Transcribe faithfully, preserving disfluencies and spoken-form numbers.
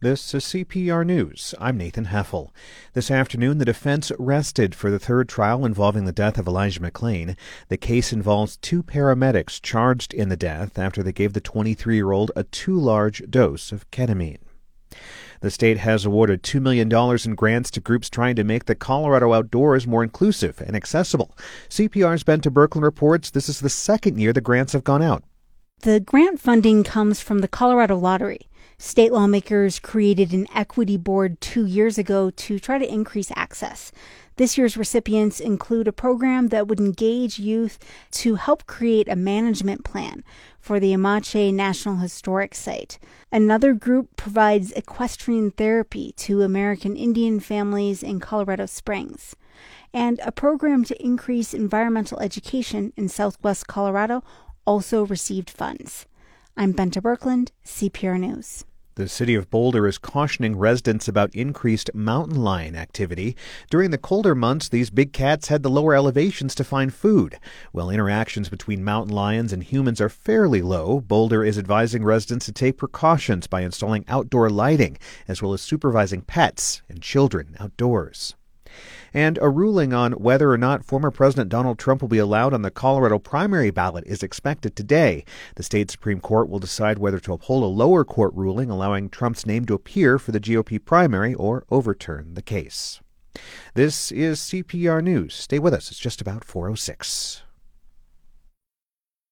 This is C P R News. I'm Nathan Heffel. This afternoon, the defense rested for the third trial involving the death of Elijah McClain. The case involves two paramedics charged in the death after they gave the twenty-three-year-old a too large dose of ketamine. The state has awarded two million dollars in grants to groups trying to make the Colorado outdoors more inclusive and accessible. C P R's Bente Birkeland reports this is the second year the grants have gone out. The grant funding comes from the Colorado Lottery. State lawmakers created an equity board two years ago to try to increase access. This year's recipients include a program that would engage youth to help create a management plan for the Amache National Historic Site. Another group provides equestrian therapy to American Indian families in Colorado Springs. And a program to increase environmental education in Southwest Colorado also received funds. I'm Bente Birkeland, C P R News. The city of Boulder is cautioning residents about increased mountain lion activity. During the colder months, these big cats head to lower elevations to find food. While interactions between mountain lions and humans are fairly low, Boulder is advising residents to take precautions by installing outdoor lighting, as well as supervising pets and children outdoors. And a ruling on whether or not former President Donald Trump will be allowed on the Colorado primary ballot is expected today. The state Supreme Court will decide whether to uphold a lower court ruling allowing Trump's name to appear for the G O P primary or overturn the case. This is C P R News. Stay with us. It's just about four oh six.